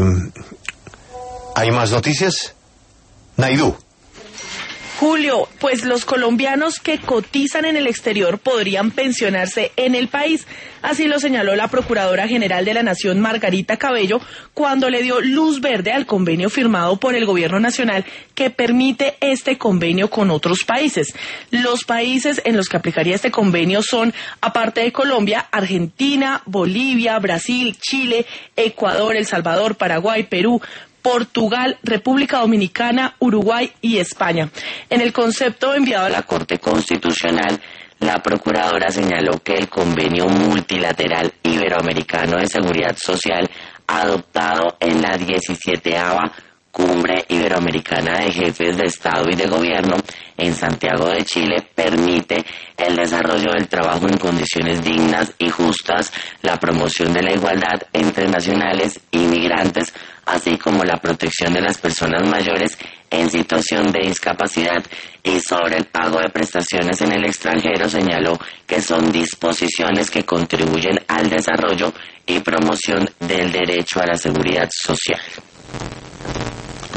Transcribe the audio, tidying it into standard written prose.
¿Hay más noticias? Naidú. Julio, pues los colombianos que cotizan en el exterior podrían pensionarse en el país. Así lo señaló la Procuradora General de la Nación, Margarita Cabello, cuando le dio luz verde al convenio firmado por el Gobierno Nacional que permite este convenio con otros países. Los países en los que aplicaría este convenio son, aparte de Colombia, Argentina, Bolivia, Brasil, Chile, Ecuador, El Salvador, Paraguay, Perú, Portugal, República Dominicana, Uruguay y España. En el concepto enviado a la Corte Constitucional, la Procuradora señaló que el Convenio Multilateral Iberoamericano de Seguridad Social, adoptado en la 17ª Cumbre Iberoamericana de Jefes de Estado y de Gobierno en Santiago de Chile, permite el desarrollo del trabajo en condiciones dignas y justas, la promoción de la igualdad entre nacionales y migrantes, así como la protección de las personas mayores en situación de discapacidad. Y sobre el pago de prestaciones en el extranjero, señaló que son disposiciones que contribuyen al desarrollo y promoción del derecho a la seguridad social.